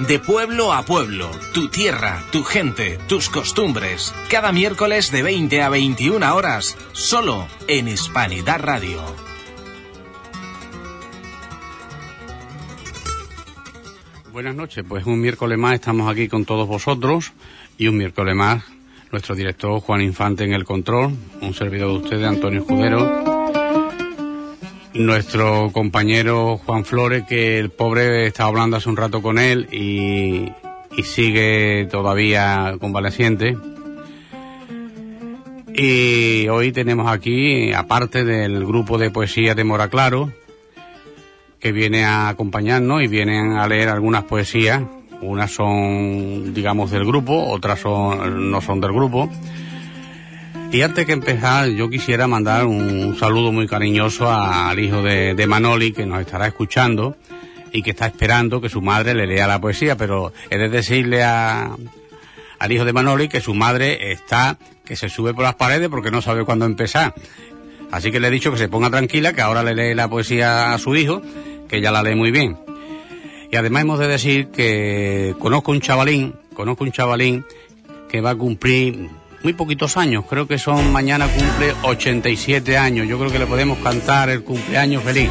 de pueblo a pueblo, tu tierra, tu gente, tus costumbres. Cada miércoles de 20 a 21 horas, solo en Hispanidad Radio. Buenas noches, pues un miércoles más estamos aquí con todos vosotros y un miércoles más nuestro director Juan Infante en el control, un servidor de ustedes, Antonio Escudero, nuestro compañero Juan Flores, que el pobre estaba hablando hace un rato con él y sigue todavía convaleciente. Y hoy tenemos aquí, aparte del grupo de poesía de Mora Claro, que viene a acompañarnos y vienen a leer algunas poesías. Unas son, digamos, del grupo, otras no son del grupo. Y antes que empezar, yo quisiera mandar un saludo muy cariñoso al hijo de Manoli, que nos estará escuchando y que está esperando que su madre le lea la poesía, pero he de decirle al hijo de Manoli que su madre que se sube por las paredes porque no sabe cuándo empezar. Así que le he dicho que se ponga tranquila, que ahora le lee la poesía a su hijo, que ya la lee muy bien. Y además hemos de decir que conozco un chavalín que va a cumplir muy poquitos años, creo que mañana cumple 87 años, yo creo que le podemos cantar el cumpleaños feliz.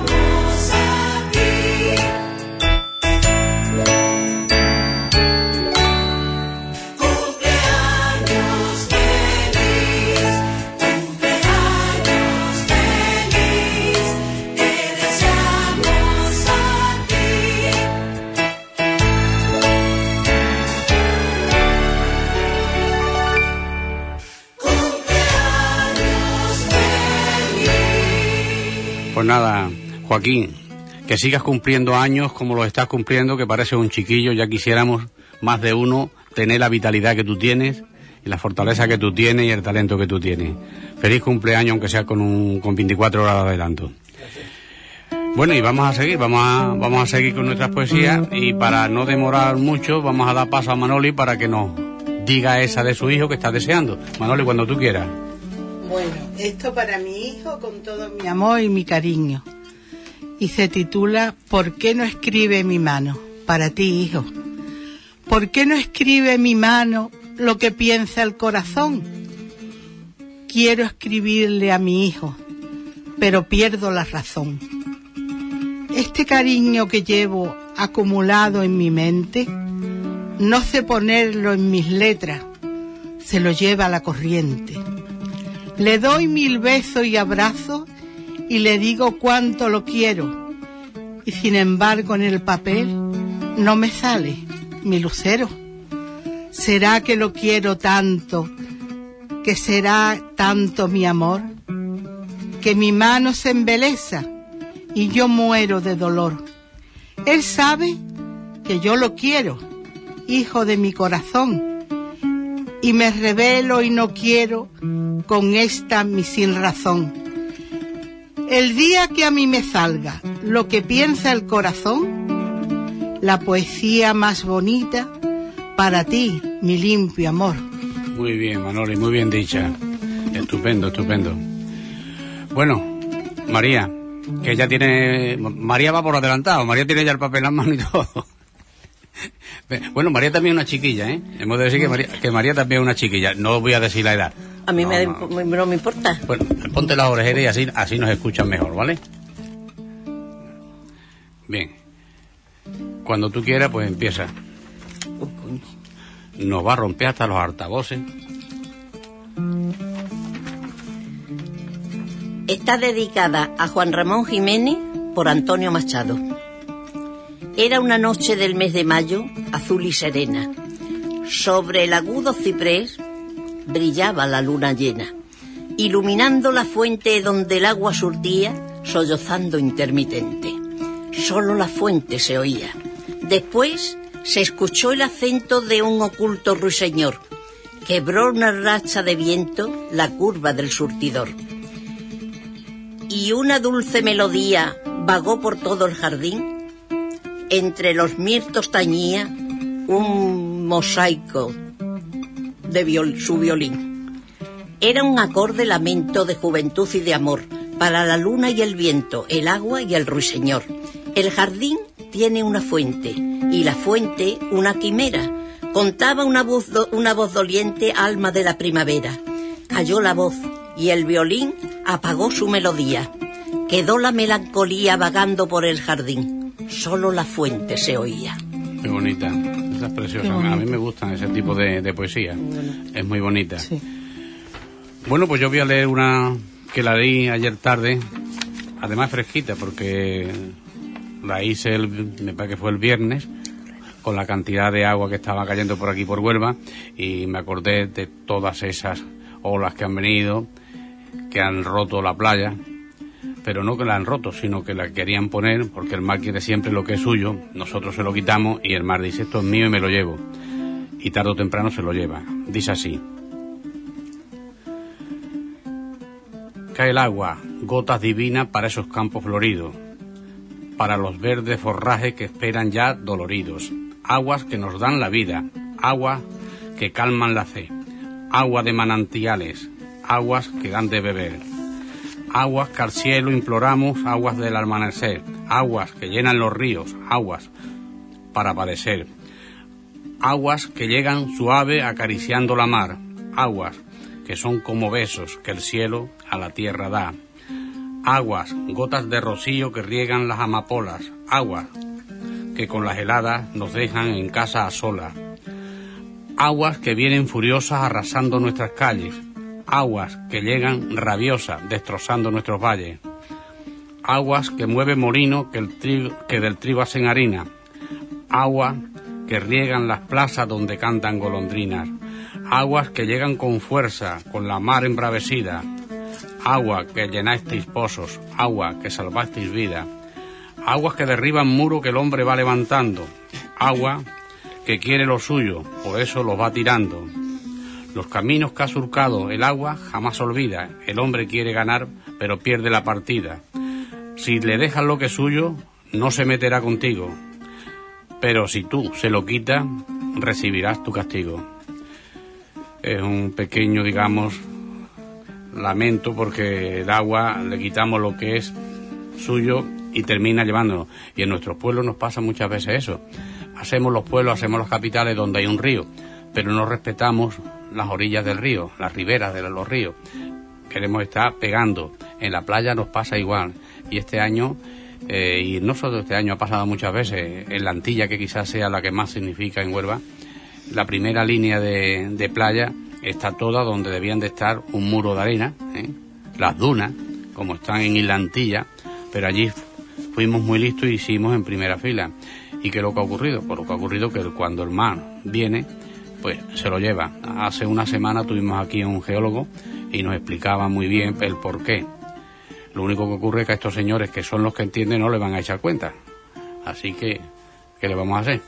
Pues nada, Joaquín, que sigas cumpliendo años como los estás cumpliendo, que pareces un chiquillo. Ya quisiéramos más de uno tener la vitalidad que tú tienes y la fortaleza que tú tienes y el talento que tú tienes. Feliz cumpleaños, aunque sea con 24 horas de adelanto. Bueno, y vamos a seguir con nuestras poesías, y para no demorar mucho vamos a dar paso a Manoli para que nos diga esa de su hijo que está deseando. Manoli, cuando tú quieras. Bueno, esto para mi hijo con todo mi amor y mi cariño. Y se titula ¿Por qué no escribe mi mano? Para ti, hijo. ¿Por qué no escribe mi mano lo que piensa el corazón? Quiero escribirle a mi hijo, pero pierdo la razón. Este cariño que llevo acumulado en mi mente, no sé ponerlo en mis letras, se lo lleva la corriente. Le doy 1000 besos y abrazos y le digo cuánto lo quiero. Y sin embargo en el papel no me sale mi lucero. ¿Será que lo quiero tanto, que será tanto mi amor, que mi mano se embeleza y yo muero de dolor? Él sabe que yo lo quiero, hijo de mi corazón, y me rebelo y no quiero con esta mi sin razón. El día que a mí me salga lo que piensa el corazón, la poesía más bonita para ti, mi limpio amor. Muy bien, Manoli, muy bien dicha. Estupendo, estupendo. Bueno, María, que ya tiene... María va por adelantado, María tiene ya el papel en las manos y todo. Bueno, María también es una chiquilla, ¿eh? Hemos de decir que María también es una chiquilla. No voy a decir la edad. A mí no me importa. Bueno, ponte las orejeras y así nos escuchan mejor, ¿vale? Bien. Cuando tú quieras, pues empieza. Nos va a romper hasta los altavoces. Está dedicada a Juan Ramón Jiménez por Antonio Machado. Era una noche del mes de mayo, azul y serena. Sobre el agudo ciprés brillaba la luna llena, iluminando la fuente donde el agua surtía, sollozando intermitente. Solo la fuente se oía. Después se escuchó el acento de un oculto ruiseñor. Quebró una racha de viento la curva del surtidor. Y una dulce melodía vagó por todo el jardín. Entre los mirtos tañía un mosaico de su violín. Era un acorde lamento de juventud y de amor para la luna y el viento, el agua y el ruiseñor. El jardín tiene una fuente, y la fuente una quimera. Contaba una voz doliente, alma de la primavera. Cayó la voz, y el violín apagó su melodía. Quedó la melancolía vagando por el jardín. Solo la fuente se oía. Muy bonita, esa es preciosa. A mí me gustan ese tipo de poesía. Es muy bonita. Sí. Bueno, pues yo voy a leer una que la leí ayer tarde, además fresquita, porque la hice, me parece que fue el viernes, con la cantidad de agua que estaba cayendo por aquí por Huelva, y me acordé de todas esas olas que han venido, que han roto la playa, pero no que la han roto, sino que la querían poner, porque el mar quiere siempre lo que es suyo, nosotros se lo quitamos y el mar dice, esto es mío y me lo llevo, y tarde o temprano se lo lleva. Dice así: cae el agua, gotas divinas para esos campos floridos, para los verdes forrajes que esperan ya doloridos, aguas que nos dan la vida, aguas que calman la fe, agua de manantiales, aguas que dan de beber, aguas que al cielo imploramos, aguas del amanecer, aguas que llenan los ríos, aguas para padecer, aguas que llegan suave acariciando la mar, aguas que son como besos que el cielo a la tierra da, aguas, gotas de rocío que riegan las amapolas, aguas que con las heladas nos dejan en casa a solas, aguas que vienen furiosas arrasando nuestras calles, aguas que llegan rabiosas destrozando nuestros valles, aguas que mueven molino que del trigo hacen harina, aguas que riegan las plazas donde cantan golondrinas, aguas que llegan con fuerza, con la mar embravecida, agua que llenasteis pozos, agua que salvasteis vida, aguas que derriban muro que el hombre va levantando, agua que quiere lo suyo, por eso lo va tirando. Los caminos que ha surcado el agua jamás olvida, el hombre quiere ganar pero pierde la partida. Si le dejas lo que es suyo, no se meterá contigo, pero si tú se lo quitas, recibirás tu castigo. Es un pequeño, digamos, lamento, porque el agua le quitamos lo que es suyo y termina llevándonos. Y en nuestros pueblos nos pasa muchas veces eso. Hacemos los pueblos, hacemos las capitales donde hay un río, pero no respetamos las orillas del río, las riberas de los ríos. Queremos estar pegando. En la playa nos pasa igual. Y este año, y no solo este año, ha pasado muchas veces, en la Antilla, que quizás sea la que más significa en Huelva, la primera línea de playa está toda donde debían de estar un muro de arena, las dunas, como están en Isla Antilla, pero allí fuimos muy listos y hicimos en primera fila. ¿Y qué es lo que ha ocurrido? Pues lo que ha ocurrido que cuando el mar viene, pues se lo lleva. Hace una semana tuvimos aquí a un geólogo y nos explicaba muy bien el porqué. Lo único que ocurre es que a estos señores, que son los que entienden, no le van a echar cuenta. Así que, ¿qué le vamos a hacer?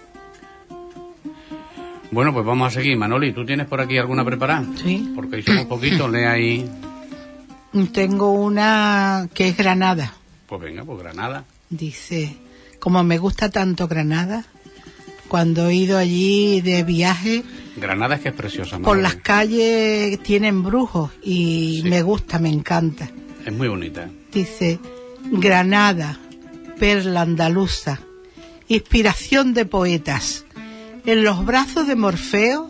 Bueno, pues vamos a seguir. Manoli, ¿tú tienes por aquí alguna preparada? Sí. Porque hicimos poquito, lee ahí. Tengo una que es Granada. Pues venga, pues Granada. Dice, como me gusta tanto Granada, cuando he ido allí de viaje... Granada es que es preciosa, Manoli. Por las calles tienen brujos y sí, me gusta, me encanta. Es muy bonita. Dice, Granada, perla andaluza, inspiración de poetas. En los brazos de Morfeo,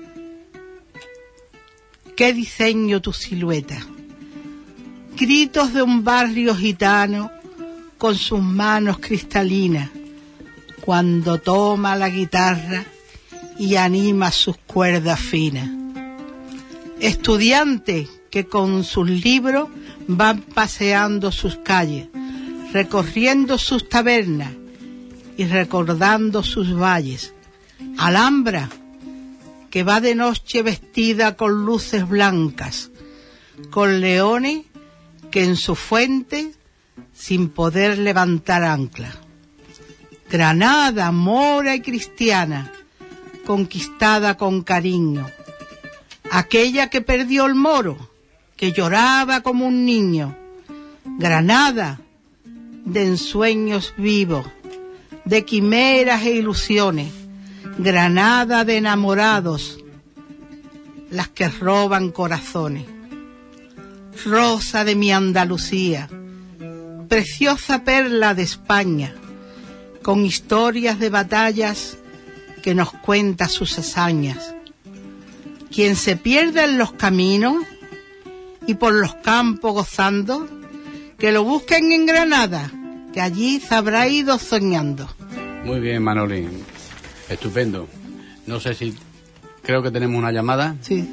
qué diseño tu silueta. Gritos de un barrio gitano con sus manos cristalinas, cuando toma la guitarra y anima sus cuerdas finas. Estudiantes que con sus libros van paseando sus calles, recorriendo sus tabernas y recordando sus valles. Alhambra, que va de noche vestida con luces blancas, con leones que en su fuente sin poder levantar ancla. Granada, mora y cristiana, conquistada con cariño, aquella que perdió el moro, que lloraba como un niño. Granada, de ensueños vivos, de quimeras e ilusiones. Granada de enamorados, las que roban corazones. Rosa de mi Andalucía, preciosa perla de España, con historias de batallas que nos cuenta sus hazañas. Quien se pierde en los caminos y por los campos gozando, que lo busquen en Granada, que allí se habrá ido soñando. Muy bien, Manoli, estupendo. No sé si... creo que tenemos una llamada. Sí.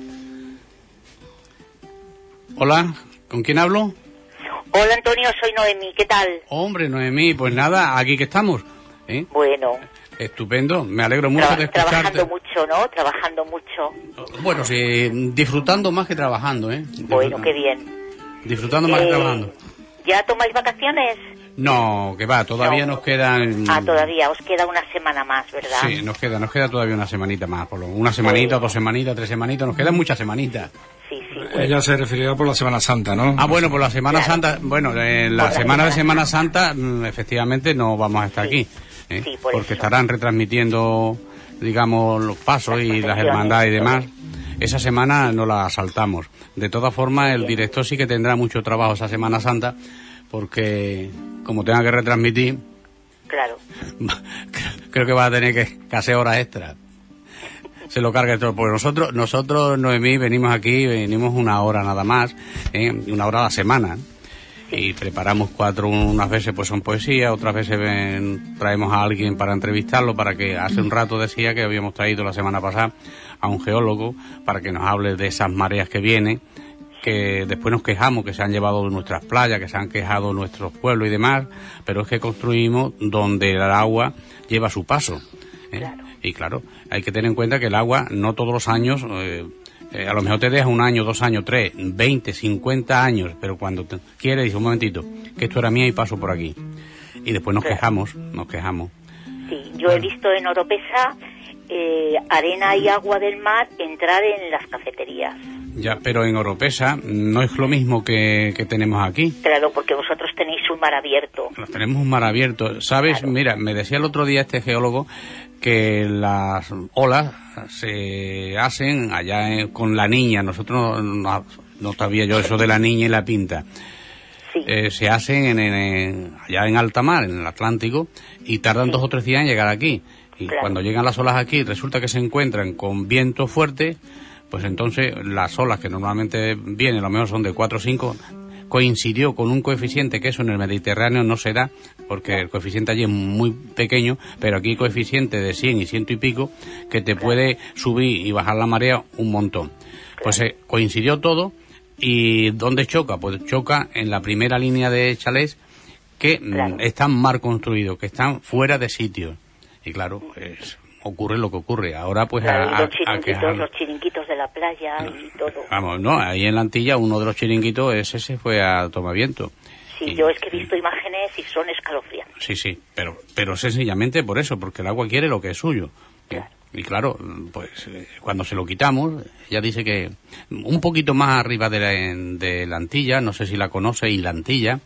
Hola, ¿con quién hablo? Hola, Antonio, soy Noemí, ¿qué tal? Hombre, Noemí, pues nada, aquí que estamos. Bueno. Estupendo, me alegro mucho de escucharte. Trabajando mucho, ¿no? Trabajando mucho. Bueno, sí, disfrutando más que trabajando, Bueno, qué bien. Disfrutando más que trabajando. ¿Ya tomáis vacaciones? No, que va, todavía nos quedan... todavía, os queda una semana más, ¿verdad? Sí, nos queda todavía una semanita más, una semanita, 2 semanitas, 3 semanitas, nos quedan muchas semanitas. Sí. Ella se referirá por la Semana Santa, ¿no? Bueno, por la Semana Santa, bueno, la semana de Semana Santa, efectivamente no vamos a estar aquí, porque estarán retransmitiendo, digamos, los pasos y las hermandades y demás. Esa semana no la saltamos. De todas formas, el director sí que tendrá mucho trabajo esa Semana Santa, porque como tenga que retransmitir, claro, creo que va a tener que hacer horas extras. Se lo carga todo, porque nosotros, Noemí, venimos una hora nada más, 1 hora a la semana, y preparamos 4, unas veces pues son poesía, otras veces traemos a alguien para entrevistarlo, para que hace un rato decía que habíamos traído la semana pasada a un geólogo para que nos hable de esas mareas que vienen, que después nos quejamos que se han llevado de nuestras playas, que se han quejado nuestros pueblos y demás, pero es que construimos donde el agua lleva su paso. Claro. Y claro, hay que tener en cuenta que el agua no todos los años, a lo mejor te deja 1 año, 2 años, 3, 20, 50 años, pero cuando quieres dice un momentito, que esto era mía y paso por aquí. Y después nos quejamos. Sí, yo he visto en Oropesa arena y agua del mar entrar en las cafeterías. Ya, pero en Oropesa no es lo mismo que tenemos aquí. Claro, porque vosotros tenéis un mar abierto. Tenemos un mar abierto. ¿Sabes? Claro. Mira, me decía el otro día este geólogo que las olas se hacen allá con la niña. Nosotros no sabía yo eso de la niña y la pinta. Sí. Se hacen allá en alta mar, en el Atlántico, y tardan 2 o 3 días en llegar aquí. Y claro, cuando llegan las olas aquí, resulta que se encuentran con viento fuerte, pues entonces las olas que normalmente vienen, a lo mejor son de 4 o 5, coincidió con un coeficiente que eso en el Mediterráneo no se da, porque el coeficiente allí es muy pequeño, pero aquí hay coeficiente de 100 y 100 y pico que te puede subir y bajar la marea un montón. Pues coincidió todo. ¿Y dónde choca? Pues choca en la primera línea de chalés que están mal construidos, que están fuera de sitio. Y claro, pues ocurre lo que ocurre. Ahora pues los chiringuitos de la playa y todo. Vamos, no, ahí en la Antilla uno de los chiringuitos ese se fue a Tomaviento. Sí, yo es que he visto imágenes y son escalofriantes. Sí, pero sencillamente por eso, porque el agua quiere lo que es suyo. Claro. Y claro, pues cuando se lo quitamos, ella dice que un poquito más arriba de la Antilla, no sé si la conoce, y la Antilla.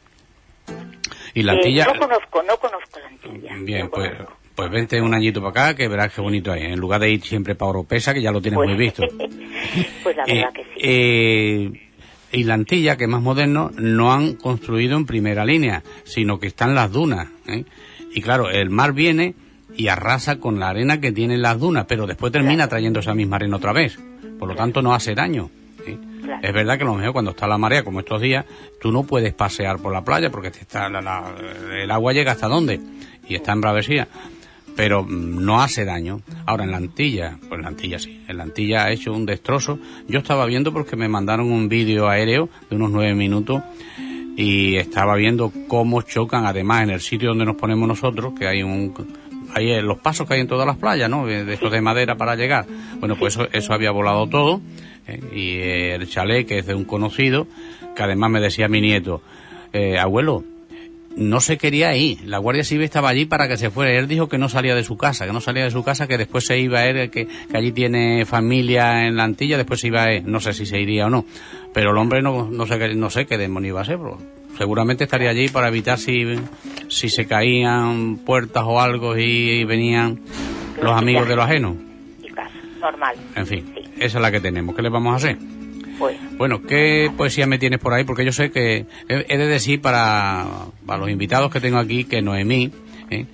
Y la Antilla... No conozco la Antilla. Bien, pues vente un añito para acá, que verás qué bonito hay. En lugar de ir siempre para Oropesa, que ya lo tienes muy visto. Pues la verdad que sí. Y la Antilla, que es más moderno, no han construido en primera línea, sino que están las dunas. Y claro, el mar viene y arrasa con la arena que tienen las dunas, pero después termina trayendo esa misma arena otra vez. Por lo tanto, no hace daño. Claro. Es verdad que a lo mejor cuando está la marea, como estos días, tú no puedes pasear por la playa porque el agua llega hasta dónde y está en bravesía, pero no hace daño. Ahora en la Antilla, pues en la Antilla sí, en la Antilla ha hecho un destrozo. Yo estaba viendo porque me mandaron un vídeo aéreo de unos 9 minutos y estaba viendo cómo chocan, además en el sitio donde nos ponemos nosotros, que hay los pasos que hay en todas las playas, ¿no? De estos de madera para llegar. Bueno, pues eso había volado todo. Y el chalet, que es de un conocido, que además me decía mi nieto, abuelo, no se quería ir, la Guardia Civil estaba allí para que se fuera. Él dijo que no salía de su casa, que después se iba a él, que allí tiene familia en la Antilla, después se iba a él, no sé si se iría o no, pero el hombre no sé qué demonio iba a ser, pero seguramente estaría allí para evitar si se caían puertas o algo y venían los amigos de lo ajeno. Normal. En fin, esa es la que tenemos. ¿Qué le vamos a hacer? Bueno, ¿qué poesía me tienes por ahí? Porque yo sé que he de decir para los invitados que tengo aquí que Noemí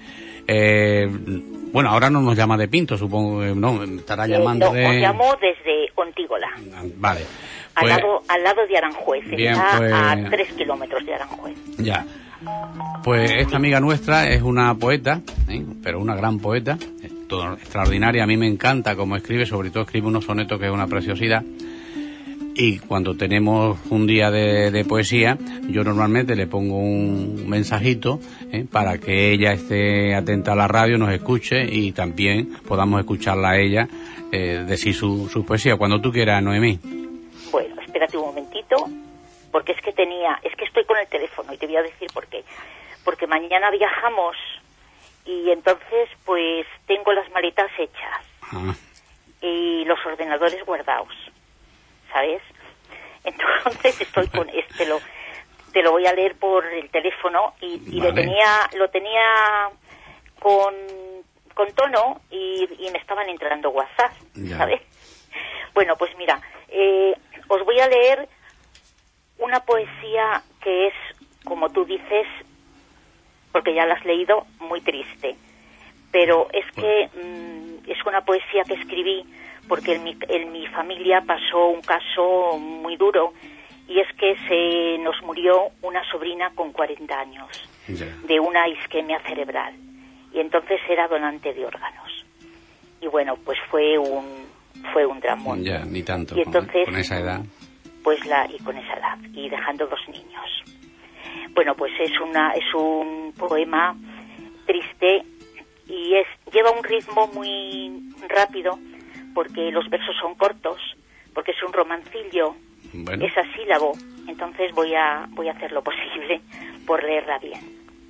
Bueno, ahora no nos llama de Pinto, supongo que no, estará llamando no, os llamo desde Ontígola. Vale. Pues, pues, al lado de Aranjuez, bien, está pues, a 3 kilómetros de Aranjuez. Ya. Pues esta amiga nuestra es una poeta, pero una gran poeta, todo extraordinaria. A mí me encanta cómo escribe, sobre todo escribe unos sonetos que es una preciosidad. Y cuando tenemos un día de poesía, yo normalmente le pongo un mensajito para que ella esté atenta a la radio, nos escuche y también podamos escucharla a ella decir su poesía. Cuando tú quieras, Noemí. Bueno, espérate un momentito, porque es que estoy con el teléfono y te voy a decir por qué. Porque mañana viajamos y entonces pues tengo las maletas hechas y los ordenadores guardados, ¿sabes? Entonces estoy con te lo voy a leer por el teléfono y vale. lo tenía con tono y me estaban entrando WhatsApp, ¿sabes? Bueno, pues mira, os voy a leer una poesía que es, como tú dices, porque ya la has leído, muy triste. Pero es que es una poesía que escribí porque en mi familia pasó un caso muy duro, y es que se nos murió una sobrina con 40 años de una isquemia cerebral, y entonces era donante de órganos. Y bueno, pues fue un dramón. Ya, ni tanto, y entonces, con esa edad. Pues con esa edad, y dejando 2 niños. Bueno, pues es un poema triste y lleva un ritmo muy rápido porque los versos son cortos, porque es un romancillo, bueno. Es asílabo, entonces voy a hacer lo posible por leerla bien.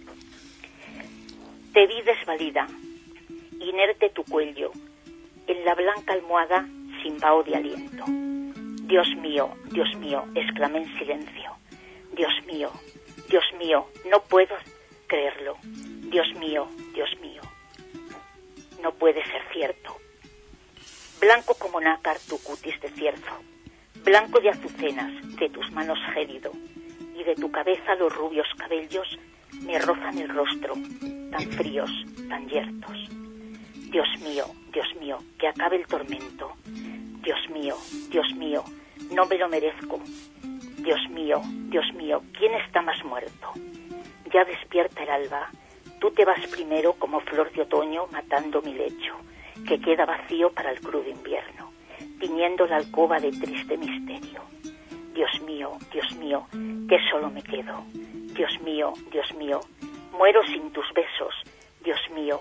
Te vi desvalida, inerte tu cuello, en la blanca almohada sin vaho de aliento. Dios mío, exclamé en silencio. Dios mío, no puedo creerlo. Dios mío, no puede ser cierto. Blanco como nácar tu cutis de cierzo, blanco de azucenas de tus manos gélido, y de tu cabeza los rubios cabellos me rozan el rostro, tan fríos, tan yertos. Dios mío, que acabe el tormento. Dios mío, no me lo merezco. Dios mío, ¿quién está más muerto? Ya despierta el alba, tú te vas primero como flor de otoño matando mi lecho, que queda vacío para el crudo invierno, tiñendo la alcoba de triste misterio. Dios mío, que solo me quedo. Dios mío, muero sin tus besos. Dios mío,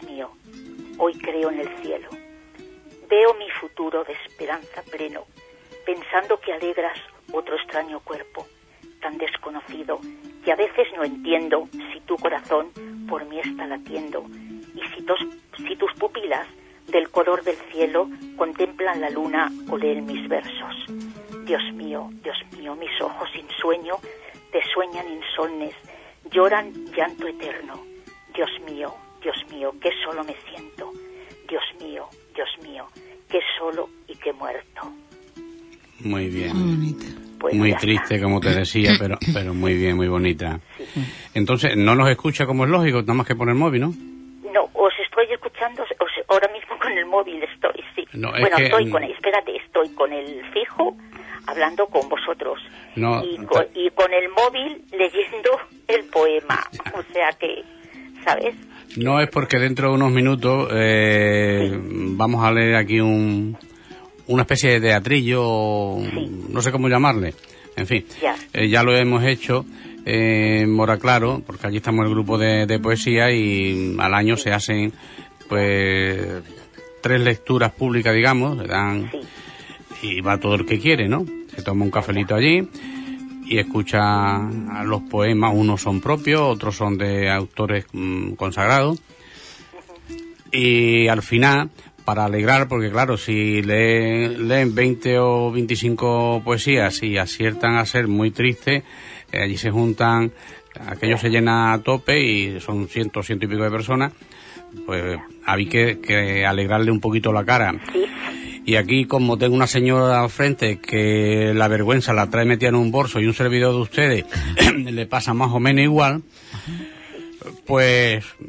hoy creo en el cielo. Veo mi futuro de esperanza pleno, pensando que alegras otro extraño cuerpo, tan desconocido, que a veces no entiendo si tu corazón por mí está latiendo, y si tus pupilas del color del cielo contemplan la luna o leen mis versos. Dios mío, mis ojos sin sueño te sueñan insomnes, lloran llanto eterno. Dios mío, que solo me siento. Dios mío, que solo y que muerto. Muy bien. Muy bonita. Pues muy triste, como te decía, pero muy bien, muy bonita. Sí. Entonces, no nos escucha como es lógico, nada más que poner el móvil, ¿no? No, os estoy escuchando, ahora mismo con el móvil estoy, sí. No, bueno, estoy con el fijo hablando con vosotros. No, y con el móvil leyendo el poema. O sea que, ¿sabes? No es porque dentro de unos minutos vamos a leer aquí una especie de teatrillo, no sé cómo llamarle, en fin, ya lo hemos hecho en Moraclaro, porque allí estamos el grupo de poesía, y al año se hacen pues 3 lecturas públicas, digamos, se dan, y va todo el que quiere, ¿no? Se toma un cafelito allí y escucha los poemas, unos son propios, otros son de autores consagrados, y al final, para alegrar, porque claro, si leen 20 o 25 poesías y aciertan a ser muy tristes, allí se juntan, aquello se llena a tope y son 100 y pico de personas, pues había que alegrarle un poquito la cara. Y aquí, como tengo una señora al frente que la vergüenza la trae metida en un bolso y un servidor de ustedes le pasa más o menos igual, pues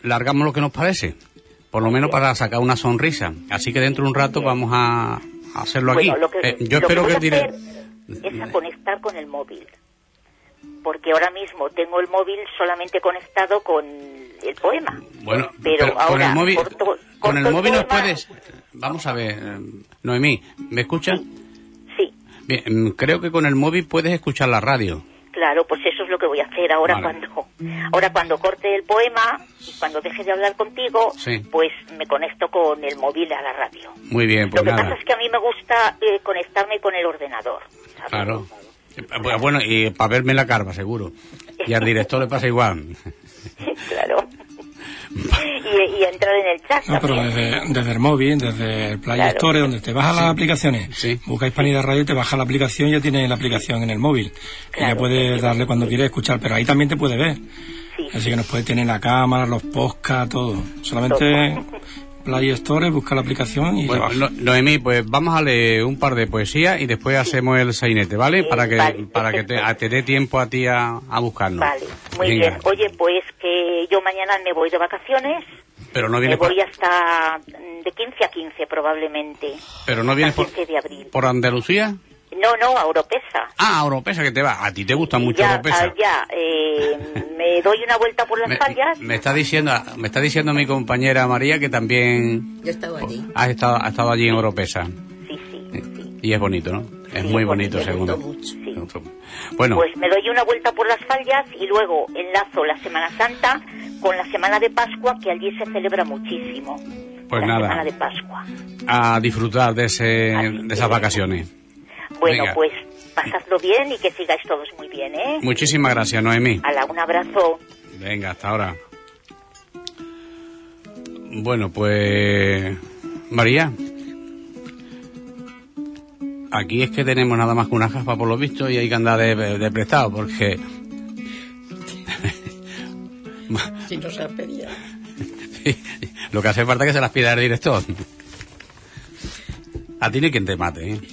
largamos lo que nos parece, por lo menos para sacar una sonrisa. Así que dentro de un rato vamos a hacerlo aquí. Bueno, Yo espero que el director es a conectar con el móvil, porque ahora mismo tengo el móvil solamente conectado con el poema. Bueno, pero ahora con el móvil, corto el nos poema. puedes. Vamos a ver, Noemí, ¿me escuchas? Sí. Bien, creo que con el móvil puedes escuchar la radio. Claro, pues eso es lo que voy a hacer ahora. Vale. Cuando corte el poema, cuando deje de hablar contigo, Sí. pues me conecto con el móvil a la radio. Muy bien, pues Lo que nada. pasa es que a mí me gusta conectarme con el ordenador, ¿sabes? Claro. Bueno, y para verme la carva, seguro. Y al director le pasa igual. Claro. Y entrar en el chat No, pero también. desde el móvil, desde el Play Claro. Store, donde te bajas las aplicaciones, Sí. busca Hispanidad Radio, te baja la aplicación y ya tienes la aplicación en el móvil. Que Claro. ya puedes darle cuando quieres escuchar, pero ahí también te puede ver. Sí. Así que nos puede tener la cámara, los podcasts, todo. Solamente Play Store, busca la aplicación y Bueno, te baja. Noemí, pues vamos a leer un par de poesías y después hacemos el sainete, ¿vale? Para que Vale, te dé tiempo a ti a buscarnos. Vale, muy Venga. bien. Oye, pues que yo mañana me voy de vacaciones. Pero no Me vienes voy hasta de 15 a 15 probablemente. pero no vienes Hasta por, 15 de abril. por Andalucía. No, a Oropesa. Ah, a Oropesa, que te va. A ti te gusta mucho Ya, Oropesa. me doy una vuelta por las fallas. Me está diciendo mi compañera María que también Yo estaba allí. ha estado allí en Oropesa. Sí. Y es bonito, ¿no? Es Sí, muy es bonito, bonito, según. me gustó mucho. Bueno, Pues me doy una vuelta por las fallas y luego enlazo la Semana Santa con la Semana de Pascua, que allí se celebra muchísimo. Pues la nada. Semana de Pascua. a disfrutar de Así esas que- vacaciones. Bueno, Venga. pues pasadlo bien y que sigáis todos muy bien, ¿eh? Muchísimas gracias, Noemí. Hala, un abrazo. Venga, hasta ahora. Bueno, pues... María. Aquí es que tenemos nada más que una jaspa por lo visto y hay que andar de prestado porque... Si no se ha pedido. Lo que hace falta es que se las pida el director. A ti ni quien te mate, ¿eh?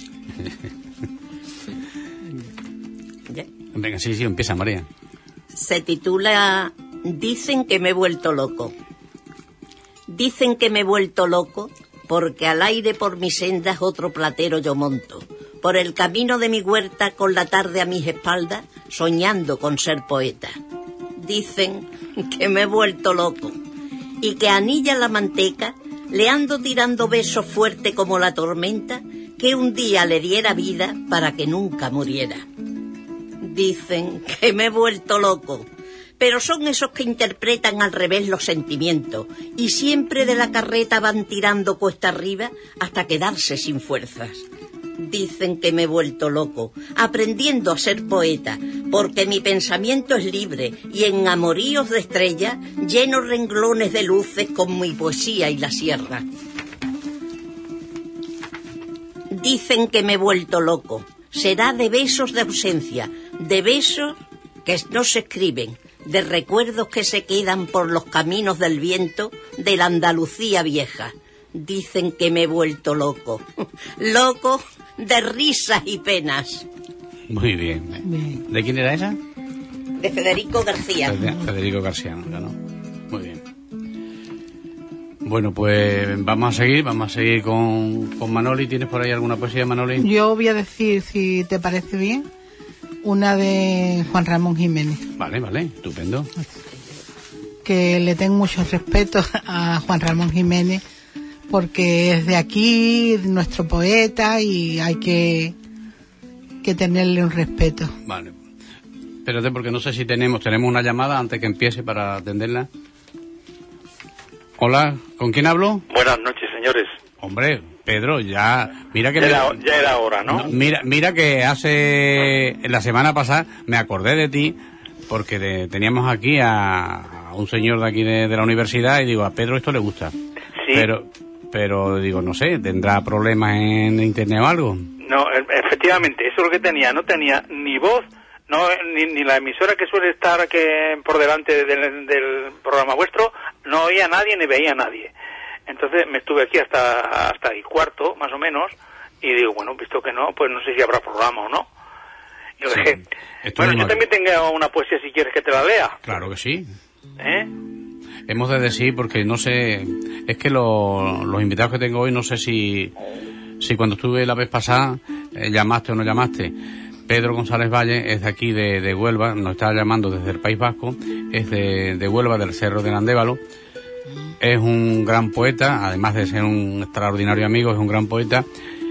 ¿Ya? Venga, sí, empieza, María. Se titula Dicen que me he vuelto loco. Dicen que me he vuelto loco porque al aire por mis sendas otro platero yo monto. Por el camino de mi huerta con la tarde a mis espaldas soñando con ser poeta. Dicen que me he vuelto loco y que anilla la manteca le ando tirando besos fuerte como la tormenta que un día le diera vida para que nunca muriera. Dicen que me he vuelto loco, pero son esos que interpretan al revés los sentimientos y siempre de la carreta van tirando cuesta arriba hasta quedarse sin fuerzas. Dicen que me he vuelto loco, aprendiendo a ser poeta, porque mi pensamiento es libre y en amoríos de estrellas lleno renglones de luces con mi poesía y la sierra. Dicen que me he vuelto loco, será de besos de ausencia, de besos que no se escriben, de recuerdos que se quedan por los caminos del viento de la Andalucía vieja. Dicen que me he vuelto loco, loco de risas y penas. Muy bien. Bien. ¿De quién era esa? De Federico García. Federico García, ¿no? Muy bien. Bueno, pues vamos a seguir con Manoli. ¿Tienes por ahí alguna poesía, Manoli? Yo voy a decir, si te parece bien, una de Juan Ramón Jiménez, Vale, estupendo. que le tengo mucho respeto a Juan Ramón Jiménez, porque es de aquí, nuestro poeta, y hay que tenerle un respeto. Vale. Espérate, porque no sé si tenemos una llamada antes que empiece para atenderla. Hola, ¿con quién hablo? Buenas noches, señores. Hombre, Pedro, ya... Mira que Ya era hora, ¿no? Mira que hace... La semana pasada me acordé de ti porque teníamos aquí a un señor de aquí de la universidad y digo, a Pedro esto le gusta. Sí. Pero digo, no sé, ¿tendrá problemas en internet o algo? No, efectivamente, eso es lo que tenía. No tenía ni voz, no ni la emisora que suele estar por delante del programa vuestro, no oía a nadie ni veía a nadie. Entonces me estuve aquí hasta el cuarto, más o menos, y digo, bueno, visto que no, pues no sé si habrá programa o no. Yo Sí. dije, bueno, yo también tengo una poesía si quieres que te la lea. Claro que sí. ¿Eh? hemos de decir, porque no sé, es que los invitados que tengo hoy, no sé si cuando estuve la vez pasada llamaste o no llamaste. Pedro González Valle es de aquí, de Huelva, nos está llamando desde el País Vasco, es de Huelva, del Cerro de Nandévalo. Es un gran poeta, además de ser un extraordinario amigo, es un gran poeta.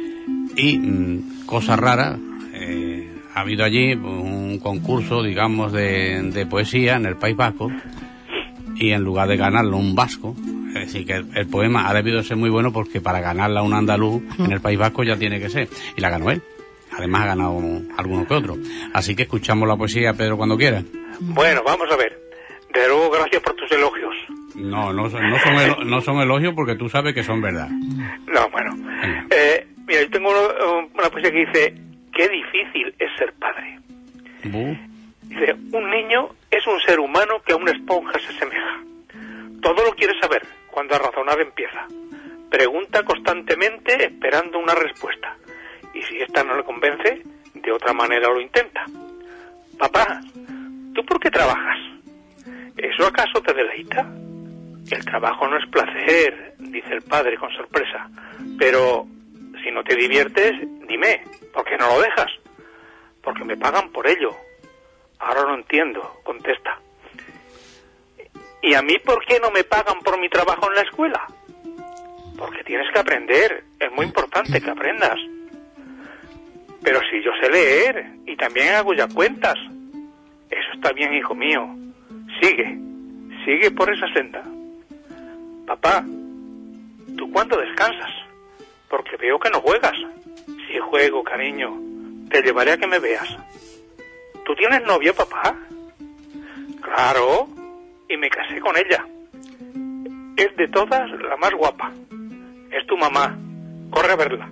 Y cosa rara, ha habido allí un concurso, digamos, de poesía en el País Vasco, y en lugar de ganarlo un vasco, es decir, que el poema ha debido ser muy bueno, porque para ganarla un andaluz en el País Vasco ya tiene que ser, y la ganó él. Además ha ganado alguno que otro. Así que escuchamos la poesía, Pedro, cuando quiera. Bueno, vamos a ver. De luego, gracias por tus elogios. No son elogios, porque tú sabes que son verdad. No, bueno. Mira, yo tengo una poesía que dice: qué difícil es ser padre. Dice: un niño es un ser humano que a una esponja se asemeja. Todo lo quiere saber cuando a razonar empieza. Pregunta constantemente esperando una respuesta. Y si esta no le convence, de otra manera lo intenta. Papá, ¿tú por qué trabajas? ¿Eso acaso te deleita? El trabajo no es placer, dice el padre con sorpresa. Pero si no te diviertes, dime, ¿por qué no lo dejas? Porque me pagan por ello. Ahora no entiendo, contesta. ¿Y a mí por qué no me pagan por mi trabajo en la escuela? Porque tienes que aprender, es muy importante que aprendas. Pero si yo sé leer y también hago ya cuentas. Eso está bien, hijo mío. Sigue por esa senda. Papá, ¿tú cuándo descansas? Porque veo que no juegas. Sí juego, cariño. Te llevaré a que me veas. ¿Tú tienes novia, papá? Claro, y me casé con ella. Es de todas la más guapa. Es tu mamá. Corre a verla.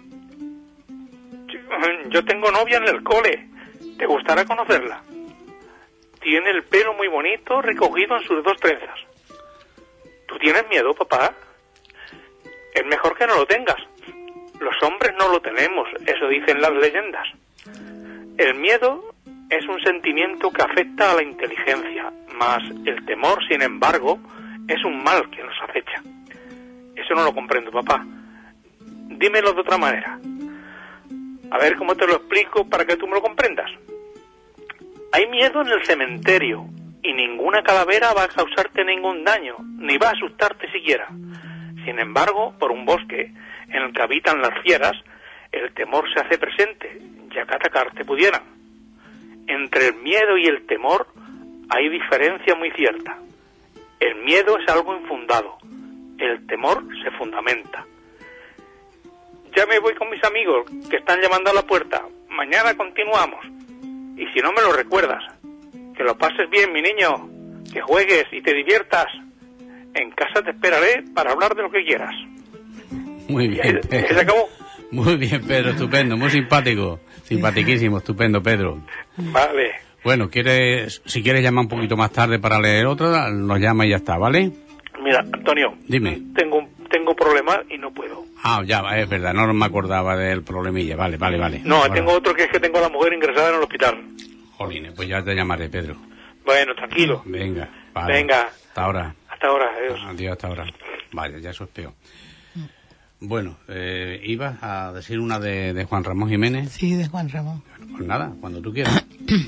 Yo tengo novia en el cole. ¿Te gustará conocerla? Tiene el pelo muy bonito, recogido en sus 2 trenzas. ¿Tú tienes miedo, papá? Es mejor que no lo tengas. Los hombres no lo tenemos, eso dicen las leyendas. El miedo es un sentimiento que afecta a la inteligencia, mas el temor, sin embargo, es un mal que nos acecha. Eso no lo comprendo, papá. Dímelo de otra manera. A ver cómo te lo explico para que tú me lo comprendas. Hay miedo en el cementerio y ninguna calavera va a causarte ningún daño, ni va a asustarte siquiera. Sin embargo, por un bosque en el que habitan las fieras, el temor se hace presente, ya que atacarte pudieran. Entre el miedo y el temor hay diferencia muy cierta. El miedo es algo infundado, el temor se fundamenta. Ya me voy con mis amigos, que están llamando a la puerta. Mañana continuamos. Y si no me lo recuerdas, que lo pases bien, mi niño, que juegues y te diviertas. En casa te esperaré para hablar de lo que quieras. Muy bien, Pedro. ¿Se acabó? Muy bien, Pedro, estupendo, muy simpático. Simpaticísimo, estupendo, Pedro. Vale. Bueno, si quieres llamar un poquito más tarde para leer otra, nos llama y ya está, ¿vale? Mira, Antonio. Dime. Tengo problemas y no puedo. Ah, ya, es verdad, no me acordaba del problemilla. Vale. No, bueno. Tengo otro, que es que tengo a la mujer ingresada en el hospital. Jolines, pues ya te llamaré, Pedro. Bueno, tranquilo. Venga, vale. Venga. Hasta ahora. Hasta ahora, adiós. Adiós, hasta ahora. Vaya, ya eso es peor. Bueno, ¿ibas a decir una de Juan Ramón Jiménez? Sí, de Juan Ramón. Bueno, pues nada, cuando tú quieras.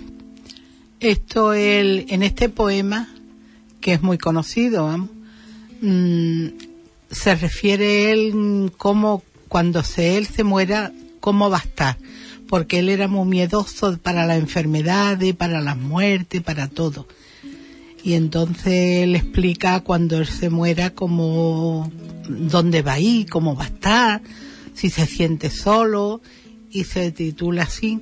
En este poema, que es muy conocido, vamos, se refiere él como cuando él se muera, cómo va a estar, porque él era muy miedoso para las enfermedades, para las muertes, para todo. Y entonces él explica cuando él se muera cómo, dónde va a ir, cómo va a estar, si se siente solo, y se titula así,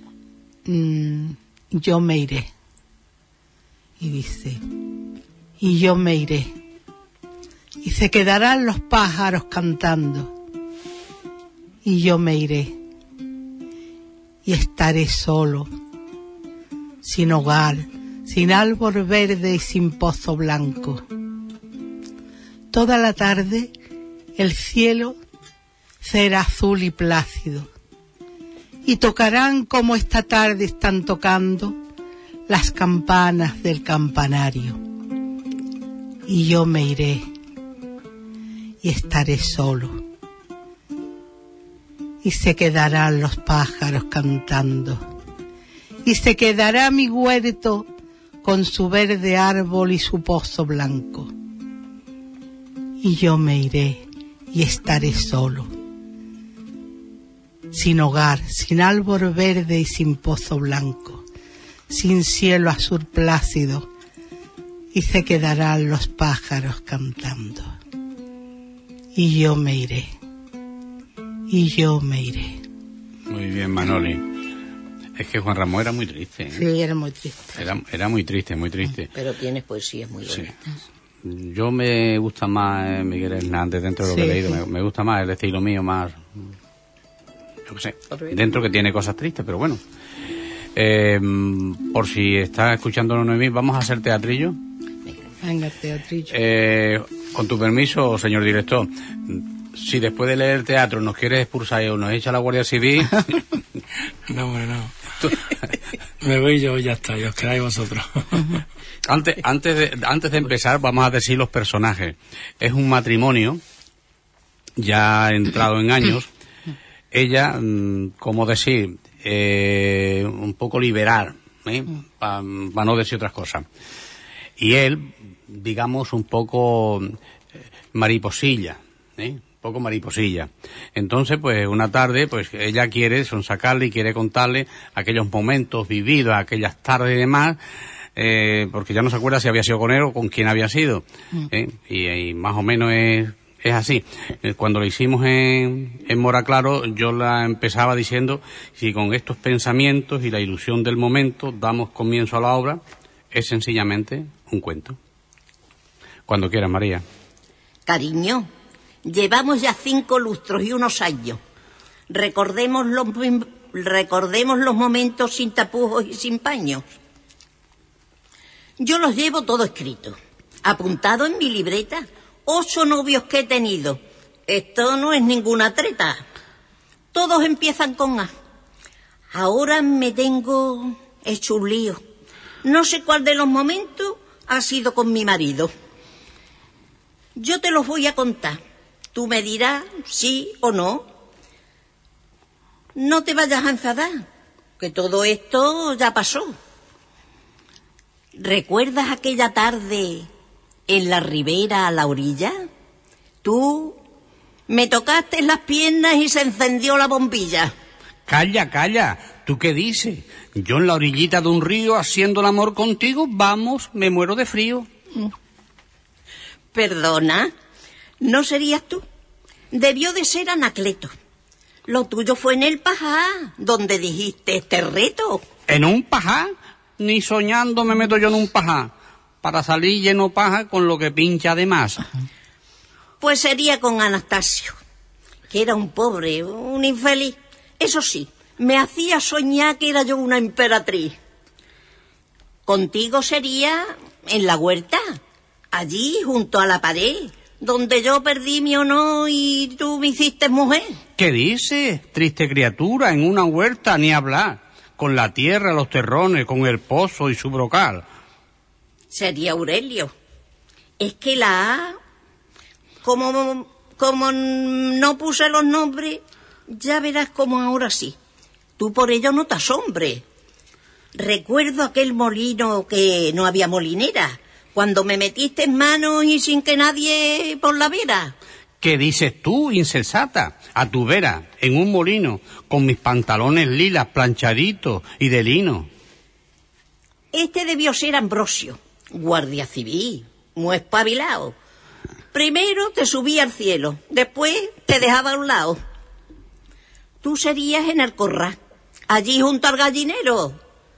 Yo me iré. Y dice, y yo me iré. Y se quedarán los pájaros cantando. Y yo me iré. Y estaré solo, sin hogar, sin árbol verde y sin pozo blanco. Toda la tarde el cielo será azul y plácido. Y tocarán como esta tarde están tocando las campanas del campanario. y yo me iré y estaré solo. Y se quedarán los pájaros cantando, y se quedará mi huerto con su verde árbol y su pozo blanco. Y yo me iré y estaré solo, sin hogar, sin árbol verde y sin pozo blanco, sin cielo azul plácido, y se quedarán los pájaros cantando. Y yo me iré, y yo me iré. Muy bien, Manoli. Es que Juan Ramón era muy triste, ¿eh? Sí, era muy triste. Era muy triste, muy triste. Pero tienes poesías muy Sí. bonitas. Yo me gusta más Miguel Hernández dentro de lo que he leído. Sí. Me gusta más el estilo mío, más... Yo qué sé. Dentro que tiene cosas tristes, pero bueno. Por si estás escuchándonos, Noemí, vamos a hacer teatrillo. Venga, teatrillo. Con tu permiso, señor director, si después de leer teatro nos quieres expulsar o nos echa la Guardia Civil... No, hombre, no. Me voy yo y ya está, y os quedáis vosotros. Antes de empezar, vamos a decir los personajes. Es un matrimonio, ya entrado en años. Ella, como decir, un poco liberal, para no decir otras cosas. Y él, digamos, un poco mariposilla, un poco mariposilla. Entonces, pues una tarde, pues ella quiere sonsacarle y quiere contarle aquellos momentos vividos, aquellas tardes y demás, porque ya no se acuerda si había sido con él o con quién había sido. Y más o menos es así. Cuando lo hicimos en Mora Claro, yo la empezaba diciendo, si con estos pensamientos y la ilusión del momento damos comienzo a la obra, es sencillamente un cuento. Cuando quieras, María. Cariño, llevamos ya 5 lustros y unos años. Recordemos los momentos sin tapujos y sin paños. Yo los llevo todo escrito, apuntado en mi libreta. 8 novios que he tenido. Esto no es ninguna treta. Todos empiezan con A. Ahora me tengo hecho un lío. No sé cuál de los momentos ha sido con mi marido. Yo te los voy a contar. Tú me dirás sí o no. No te vayas a enfadar, que todo esto ya pasó. ¿Recuerdas aquella tarde en la ribera a la orilla? Tú me tocaste en las piernas y se encendió la bombilla. Calla, calla. ¿Tú qué dices? Yo en la orillita de un río haciendo el amor contigo, vamos, me muero de frío. Perdona, ¿no serías tú? Debió de ser Anacleto. Lo tuyo fue en el Pajá, donde dijiste este reto. ¿En un pajá? Ni soñando me meto yo en un pajá, para salir lleno paja con lo que pincha de más. Pues sería con Anastasio, que era un pobre, un infeliz. Eso sí, me hacía soñar que era yo una emperatriz. Contigo sería en la huerta, allí junto a la pared, donde yo perdí mi honor y tú me hiciste mujer. ¿Qué dices, triste criatura? En una huerta ni hablar, con la tierra, los terrones, con el pozo y su brocal. Sería Aurelio. Es que la A, como no puse los nombres, ya verás como ahora sí. Tú por ello no te asombres. Recuerdo aquel molino que no había molinera, cuando me metiste en manos y sin que nadie por la vera. ¿Qué dices tú, insensata? A tu vera, en un molino, con mis pantalones lilas planchaditos y de lino. Este debió ser Ambrosio, guardia civil, muy espabilado. Primero te subía al cielo, después te dejaba a un lado. Tú serías en el corral, allí junto al gallinero.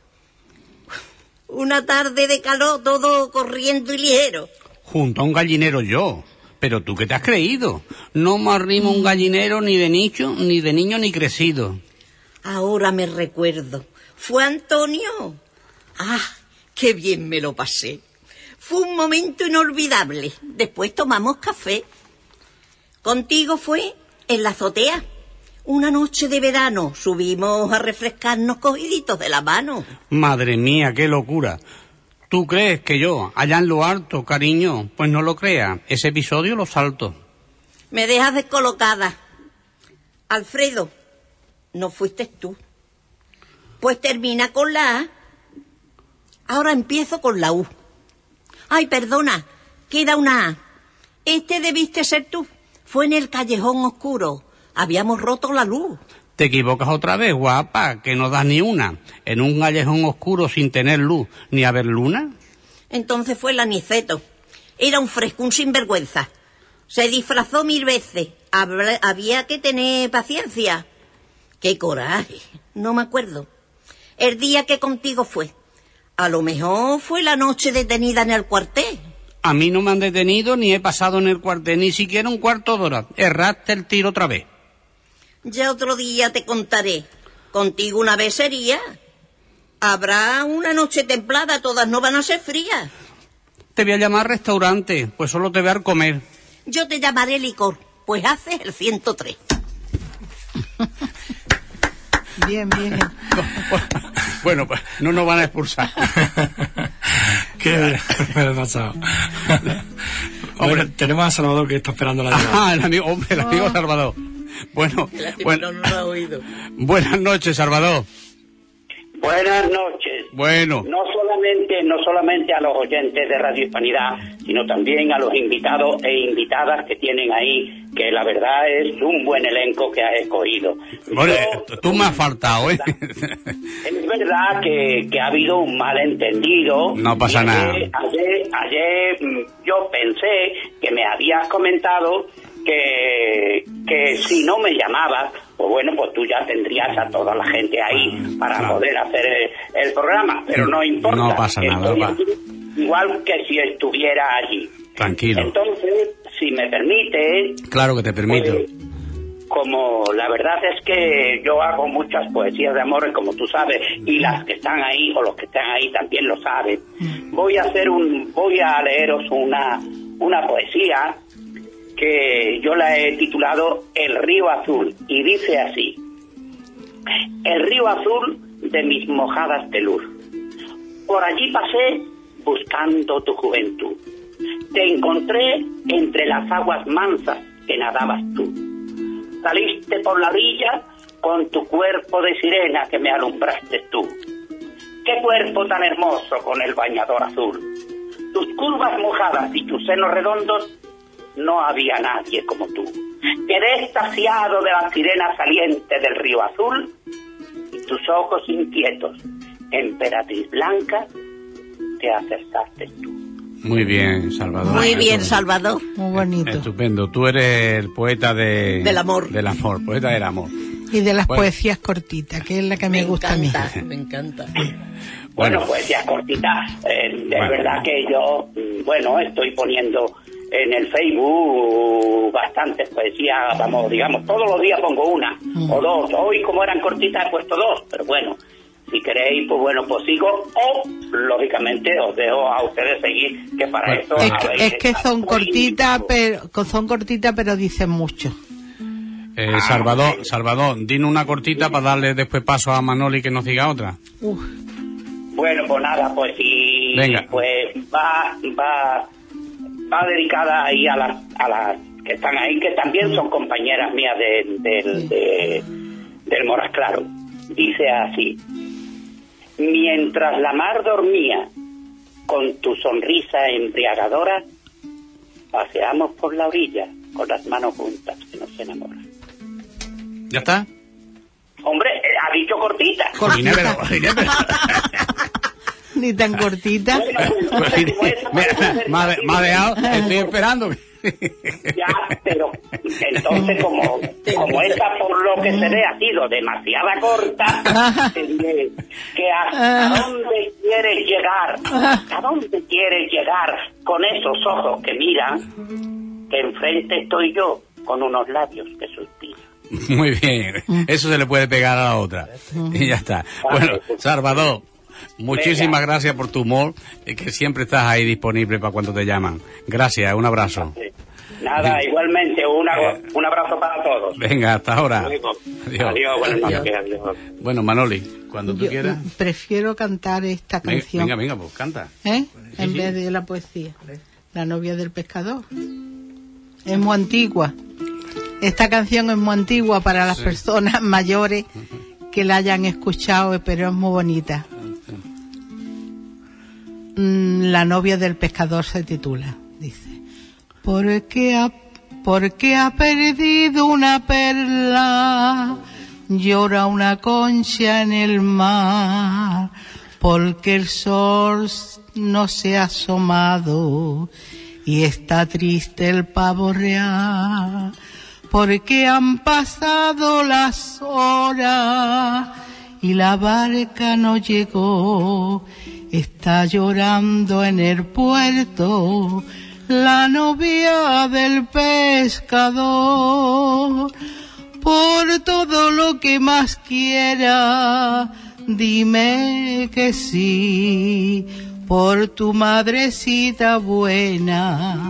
Una tarde de calor, todo corriendo y ligero. Junto a un gallinero yo. ¿Pero tú qué te has creído? No me arrimo un gallinero ni de nicho, ni de niño, ni crecido. Ahora me recuerdo. ¿Fue Antonio? ¡Ah, qué bien me lo pasé! Fue un momento inolvidable. Después tomamos café. Contigo fue en la azotea. Una noche de verano subimos a refrescarnos cogiditos de la mano. Madre mía, qué locura. ¿Tú crees que yo, allá en lo alto, cariño? Pues no lo creas, ese episodio lo salto. Me dejas descolocada. Alfredo, no fuiste tú. Pues termina con la A. Ahora empiezo con la U. Ay, perdona, queda una A. Debiste ser tú. Fue en el callejón oscuro. Habíamos roto la luz. Te equivocas otra vez, guapa, que no das ni una. En un callejón oscuro sin tener luz ni haber luna. Entonces fue el Aniceto. Era un frescún sinvergüenza. Se disfrazó 1000 veces. Había que tener paciencia. ¡Qué coraje! No me acuerdo. El día que contigo fue. A lo mejor fue la noche detenida en el cuartel. A mí no me han detenido ni he pasado en el cuartel ni siquiera un cuarto de hora. Erraste el tiro otra vez. Ya otro día te contaré. Contigo una vez sería. Habrá una noche templada, todas no van a ser frías. Te voy a llamar restaurante, pues solo te voy a dar comer. Yo te llamaré licor, pues haces el 103. Bien, bien. Bueno, pues no nos van a expulsar. Qué bien, me lo he pasado. Hombre, tenemos a Salvador que está esperando la llamada. Ah, el amigo Salvador. Bueno, No lo ha oído. Buenas noches, Salvador. Buenas noches. Bueno. No solamente a los oyentes de Radio Hispanidad, sino también a los invitados e invitadas que tienen ahí, que la verdad es un buen elenco que has escogido. Bueno, tú me has faltado, ¿eh? Es verdad que ha habido un malentendido. No pasa nada. Ayer yo pensé que me habías comentado que si no me llamabas, pues bueno, pues tú ya tendrías a toda la gente ahí para poder hacer el programa, pero no importa. No pasa nada. Igual que si estuviera allí. Tranquilo. Entonces, si me permite... Claro que te permito. Pues, como la verdad es que yo hago muchas poesías de amor, como tú sabes, y las que están ahí, o los que están ahí también lo saben, voy a leeros una poesía que yo la he titulado El río azul, y dice así: el río azul de mis mojadas de luz, por allí pasé buscando tu juventud, te encontré entre las aguas mansas que nadabas tú, saliste por la orilla con tu cuerpo de sirena que me alumbraste tú, qué cuerpo tan hermoso con el bañador azul, tus curvas mojadas y tus senos redondos, no había nadie como tú. Quedé extasiado de la sirena saliente del río azul y tus ojos inquietos, emperatriz blanca, te acercaste tú. Muy bien, Salvador. Muy bien, Salvador. Muy bonito. Estupendo. Tú eres el poeta del amor. Del amor, poeta del amor. Y de las poesías cortitas, que es la que me gusta a mí. Me encanta. Bueno, poesías cortitas. De verdad que yo, estoy poniendo en el Facebook bastantes poesías, digamos, todos los días pongo una o dos. Hoy, como eran cortitas, he puesto dos, pero bueno, si queréis, pues sigo, o lógicamente os dejo a ustedes seguir, que para eso es que son cortitas, pero dicen mucho. Salvador, dinos una cortita para darle después paso a Manoli que nos diga otra. Bueno, pues nada, pues sí. Venga. Pues va dedicada ahí a las que están ahí, que también son compañeras mías del Moras Claro. Dice así: mientras la mar dormía, con tu sonrisa embriagadora, paseamos por la orilla con las manos juntas que nos enamoran. ¿Ya está? Hombre, ha dicho cortita. Ni tan cortita. Me ha dejado, estoy esperando. Ya, pero entonces como esta por lo que se ve ha sido demasiada corta, que hasta dónde quieres llegar, hasta dónde quieres llegar con esos ojos que miran, que enfrente estoy yo con unos labios que suspiran. Muy bien, eso se le puede pegar a la otra y ya está. Bueno, Salvador, muchísimas gracias por tu humor, que siempre estás ahí disponible para cuando te llaman. Gracias, un abrazo. Nada. Nada, igualmente, un abrazo para todos. Venga, hasta ahora. Adiós. Adiós. Buenas noches, adiós. Bueno, Manoli, cuando tú quieras. Prefiero cantar esta canción. Venga, pues canta. En vez de la poesía. La novia del pescador. Es muy antigua. Esta canción es muy antigua para las personas mayores que la hayan escuchado, pero es muy bonita. La novia del pescador se titula. Dice: porque ha perdido una perla, llora una concha en el mar, porque el sol no se ha asomado y está triste el pavo real, porque han pasado las horas y la barca no llegó, está llorando en el puerto la novia del pescador. Por todo lo que más quiera, dime que sí. Por tu madrecita buena,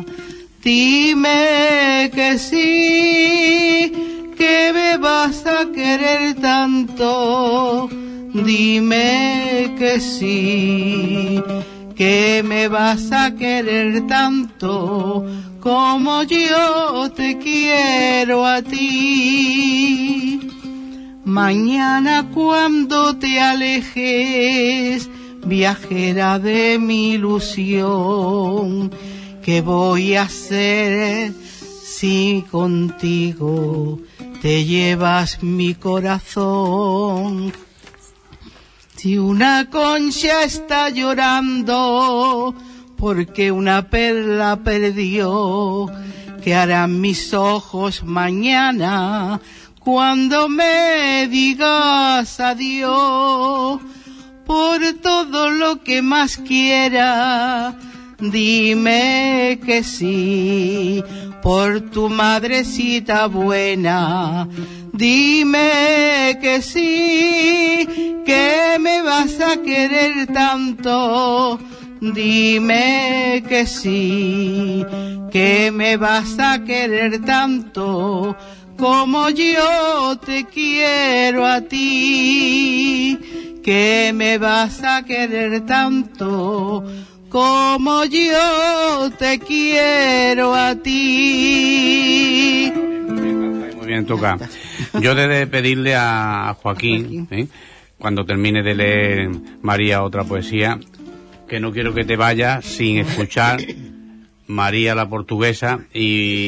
dime que sí. Que me vas a querer tanto, dime que sí. Que me vas a querer tanto como yo te quiero a ti. Mañana cuando te alejes, viajera de mi ilusión, ¿qué voy a hacer si contigo te llevas mi corazón? Si una concha está llorando porque una perla perdió, ¿qué harán mis ojos mañana cuando me digas adiós? Por todo lo que más quiera, dime que sí. Por tu madrecita buena, dime que sí. Que me vas a querer tanto, dime que sí. Que me vas a querer tanto como yo te quiero a ti. Que me vas a querer tanto como yo te quiero a ti. Muy bien, toca. Yo he de pedirle a Joaquín, cuando termine de leer María otra poesía, que no quiero que te vayas sin escuchar María la portuguesa y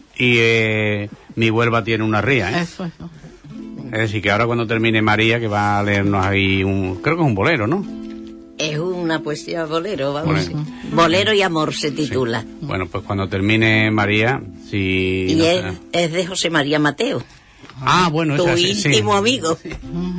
Mi Huelva tiene una ría. Eso. Es decir, que ahora cuando termine María, que va a leernos ahí creo que es un bolero, ¿no? Es una poesía bolero, vamos. Bolero y amor se titula. Sí. Bueno, pues cuando termine María, si... Y es de José María Mateo. Ah, bueno, tu esa, íntimo amigo. Sí.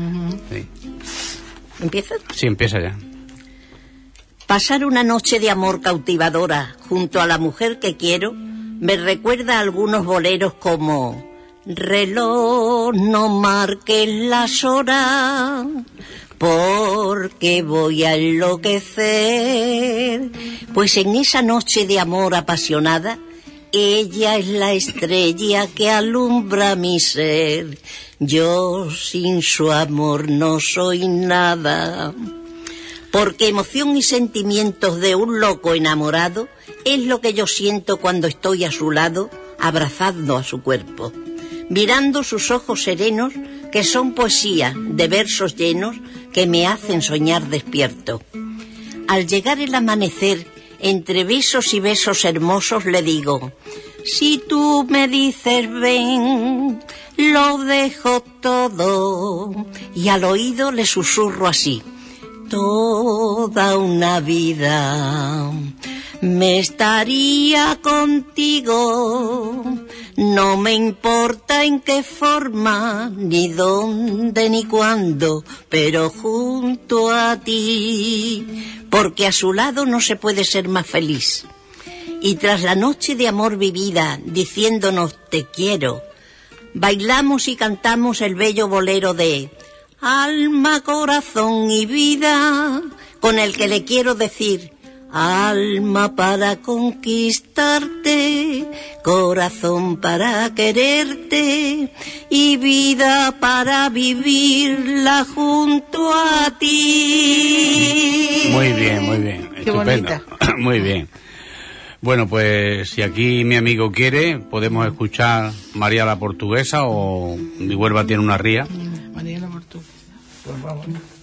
¿Empieza? Sí, empieza ya. Pasar una noche de amor cautivadora junto a la mujer que quiero me recuerda a algunos boleros como: reloj, no marques las horas, porque voy a enloquecer. Pues en esa noche de amor apasionada, ella es la estrella que alumbra mi ser. Yo sin su amor no soy nada. Porque emoción y sentimientos de un loco enamorado es lo que yo siento cuando estoy a su lado, abrazando a su cuerpo, mirando sus ojos serenos, que son poesía de versos llenos que me hacen soñar despierto. Al llegar el amanecer, entre besos y besos hermosos, le digo: si tú me dices ven, lo dejo todo. Y al oído le susurro así: toda una vida me estaría contigo, no me importa en qué forma, ni dónde ni cuándo, pero junto a ti, porque a su lado no se puede ser más feliz. Y tras la noche de amor vivida, diciéndonos te quiero, bailamos y cantamos el bello bolero de alma, corazón y vida, con el que le quiero decir: Alma para conquistarte, corazón para quererte y vida para vivirla junto a ti. Muy bien, muy bien. Qué Estupendo. bonita. Muy bien. Bueno, pues si aquí mi amigo quiere, podemos escuchar María la Portuguesa o Mi Huelva tiene una ría. María la Portuguesa. Pues vamos.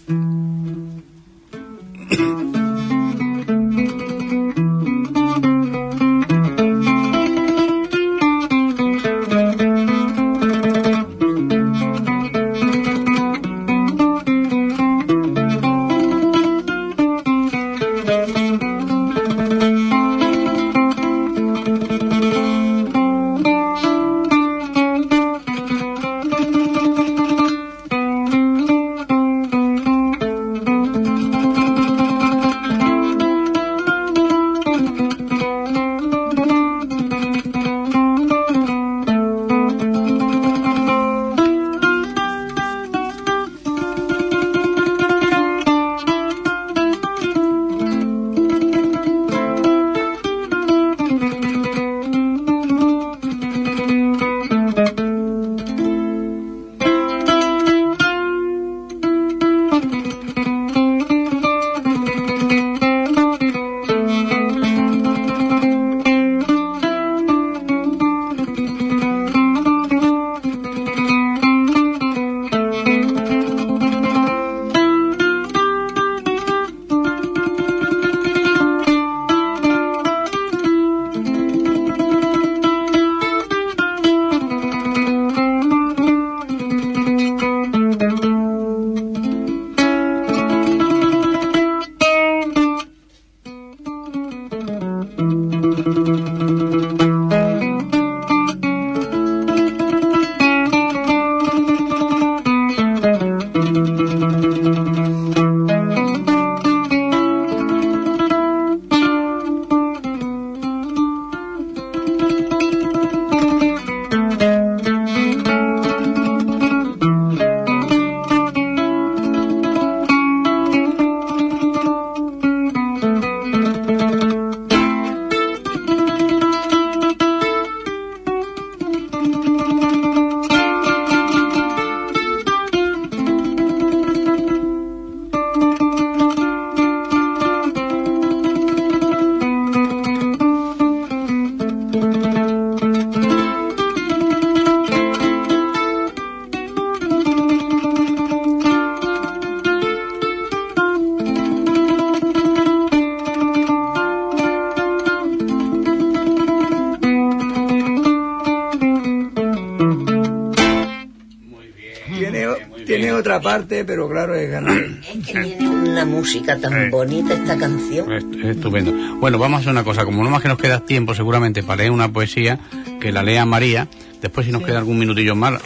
Tiene otra parte, pero claro, es ganar. Es que tiene una música tan bonita esta canción. Es estupendo. Bueno, vamos a hacer una cosa. Como no más que nos queda tiempo seguramente para leer una poesía, que la lea María. Después si nos queda algún minutillo más,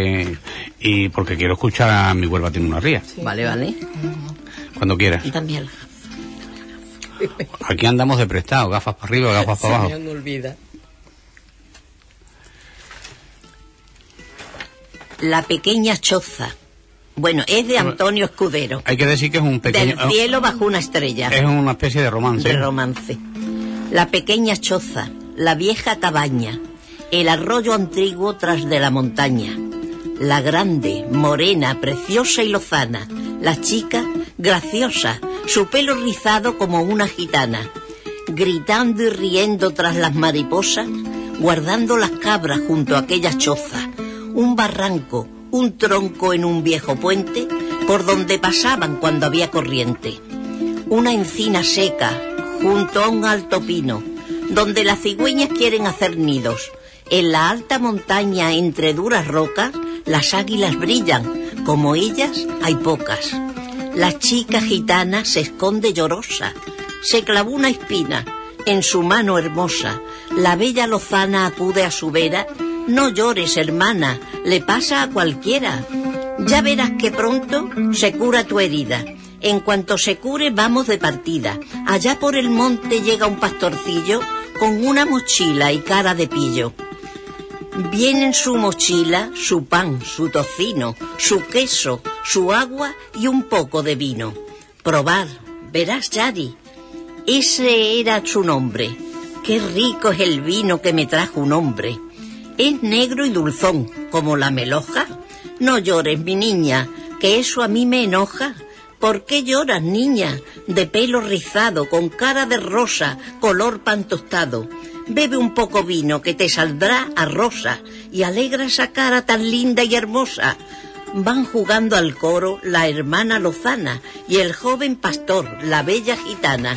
y porque quiero escuchar a Mi Huelva tiene una ría. Sí. Vale, vale. Cuando quieras. Y también Aquí andamos de prestado, gafas para arriba, gafas para abajo. Se me olvida. La pequeña choza. Bueno, es de Antonio Escudero. Hay que decir que es un pequeño... Del cielo bajo una estrella. Es una especie de romance. De romance. La pequeña choza, la vieja cabaña, el arroyo antiguo tras de la montaña, la grande, morena, preciosa y lozana, la chica, graciosa, su pelo rizado como una gitana, gritando y riendo tras las mariposas, guardando las cabras junto a aquella choza, un barranco, un tronco en un viejo puente, por donde pasaban cuando había corriente, una encina seca, junto a un alto pino, donde las cigüeñas quieren hacer nidos. En la alta montaña, entre duras rocas, las águilas brillan, como ellas hay pocas. La chica gitana se esconde llorosa, se clavó una espina en su mano hermosa. La bella lozana acude a su vera. No llores, hermana, le pasa a cualquiera. Ya verás que pronto se cura tu herida. En cuanto se cure vamos de partida. Allá por el monte llega un pastorcillo con una mochila y cara de pillo. Viene en su mochila su pan, su tocino, su queso, su agua y un poco de vino. Probar, verás, Yari, Ese era su nombre. Qué rico es el vino que me trajo un hombre. Es negro y dulzón, como la meloja. No llores, mi niña, que eso a mí me enoja. ¿Por qué lloras, niña? De pelo rizado, con cara de rosa, color pan tostado. Bebe un poco vino que te saldrá a rosa y alegra esa cara tan linda y hermosa. Van jugando al coro la hermana Lozana y el joven pastor, la bella gitana.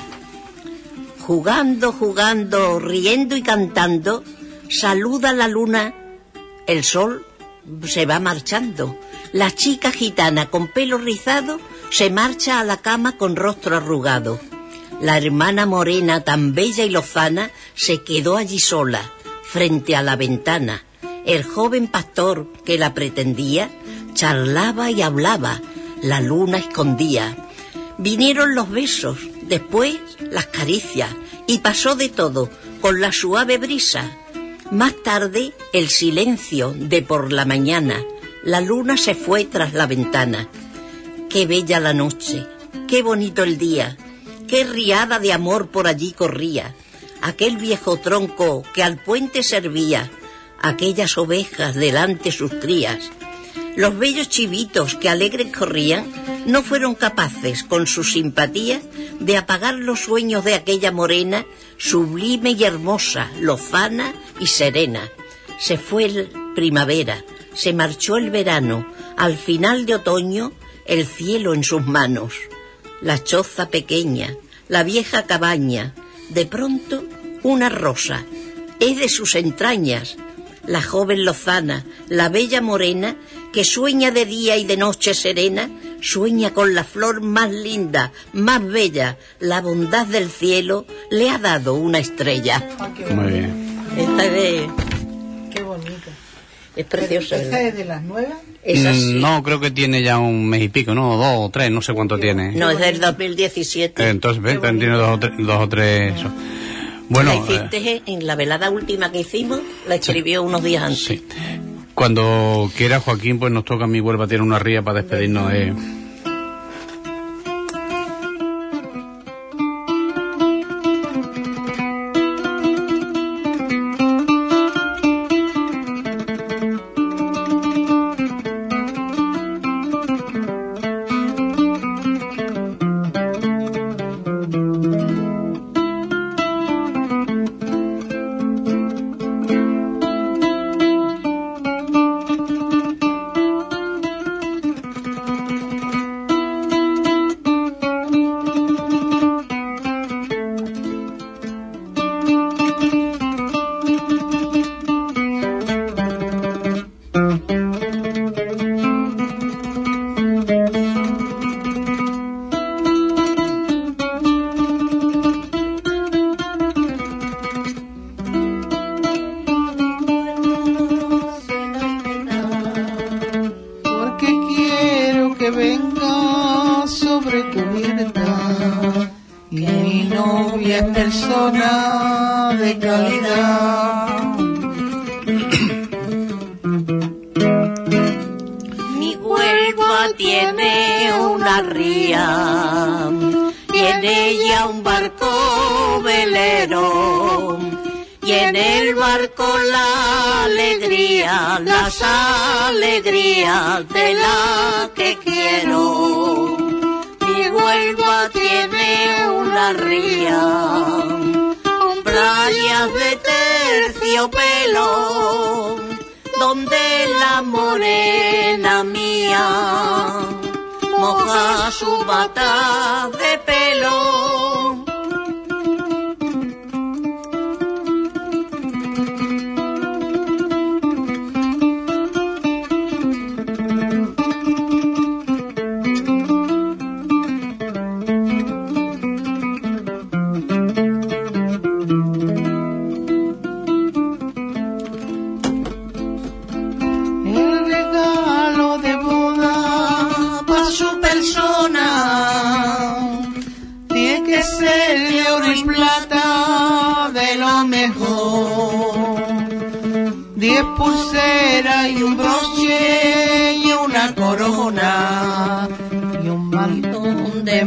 Jugando, jugando, riendo y cantando, saluda la luna, el sol se va marchando. La chica gitana con pelo rizado se marcha a la cama con rostro arrugado. La hermana morena tan bella y lozana se quedó allí sola, frente a la ventana. El joven pastor que la pretendía charlaba y hablaba, la luna escondía. Vinieron los besos, después las caricias, y pasó de todo con la suave brisa. Más tarde el silencio de por la mañana, la luna se fue tras la ventana. Qué bella la noche, qué bonito el día, qué riada de amor por allí corría. Aquel viejo tronco que al puente servía, aquellas ovejas delante sus crías. Los bellos chivitos que alegres corrían no fueron capaces, con su simpatía, de apagar los sueños de aquella morena, sublime y hermosa, lozana y serena. Se fue la primavera, se marchó el verano, al final de otoño, el cielo en sus manos. La choza pequeña, la vieja cabaña, de pronto una rosa, es de sus entrañas. La joven lozana, la bella morena, que sueña de día y de noche serena, sueña con la flor más linda, más bella. La bondad del cielo le ha dado una estrella. Muy bien. Esta es de... Qué bonita. Es preciosa. ¿Esa es de las nuevas? Esa sí. No, creo que tiene ya un mes y pico, ¿no? 2 o 3, no sé cuánto tiene. No, es del 2017. Entonces, ven, tiene 2 o 3 eso. Bueno, la hiciste en la velada última que hicimos, la escribió unos días antes. Sí. Cuando quiera, Joaquín, pues nos toca a mí vuelva a tirar una ría para despedirnos de...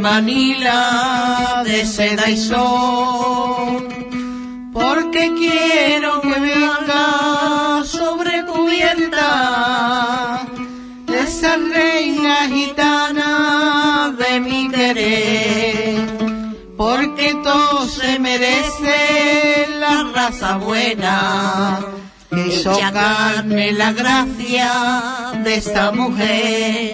Manila de seda y sol, porque quiero que venga sobre cubierta esa reina gitana de mi querer, porque todo se merece la raza buena, que hizo carne la gracia de esta mujer.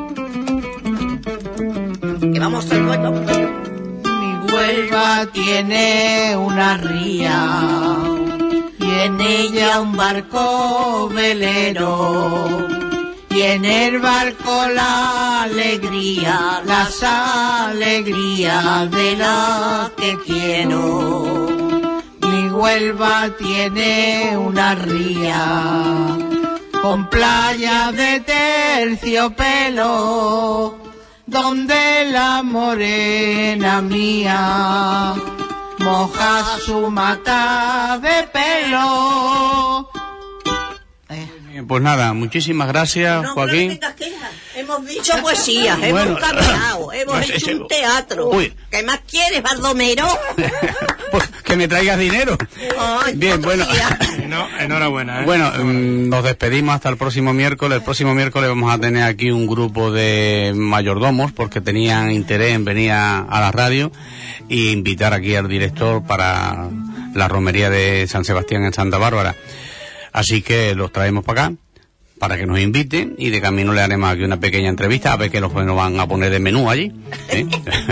Que vamos al dueto. Mi Huelva tiene una ría y en ella un barco velero, y en el barco la alegría, las alegrías de la que quiero. Mi Huelva tiene una ría con playa de terciopelo, donde la morena mía moja su mata de pelo. Pues nada, muchísimas gracias, No, Joaquín. no quejas. Hemos dicho poesías, hemos cantado, hemos hecho un teatro. Uy. ¿Qué más quieres, Baldomero? Pues que me traigas dinero. Ay, Bien, bueno. No, enhorabuena, ¿eh? Bueno, nos despedimos hasta el próximo miércoles. El próximo miércoles vamos a tener aquí un grupo de mayordomos porque tenían interés en venir a la radio e invitar aquí al director para la romería de San Sebastián en Santa Bárbara. Así que los traemos para acá para que nos inviten y de camino le haremos aquí una pequeña entrevista a ver qué nos van a poner de menú allí, ¿eh?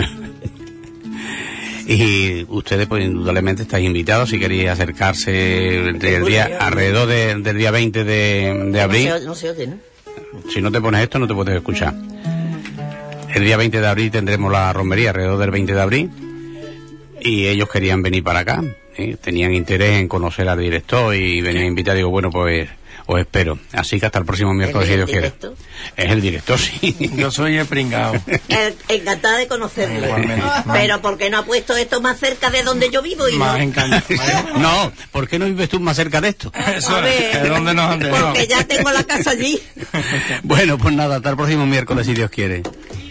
Y ustedes pues indudablemente estáis invitados si queréis acercarse alrededor del día 20 de abril. No se oye, ¿no? Si no te pones esto no te puedes escuchar. El día 20 de abril tendremos la romería alrededor del 20 de abril y ellos querían venir para acá, ¿eh? Tenían interés en conocer al director y venían a invitar. Digo, bueno, pues os espero. Así que hasta el próximo miércoles, si Dios quiere. Es el director, sí. Yo soy el pringao. Encantada de conocerle. Igualmente. Pero ¿por qué no ha puesto esto más cerca de donde yo vivo? Más encantado. No, ¿por qué no vives tú más cerca de esto? Eso A ver, es donde nos han dejado. porque ya tengo la casa allí. Bueno, pues nada, hasta el próximo miércoles, si Dios quiere.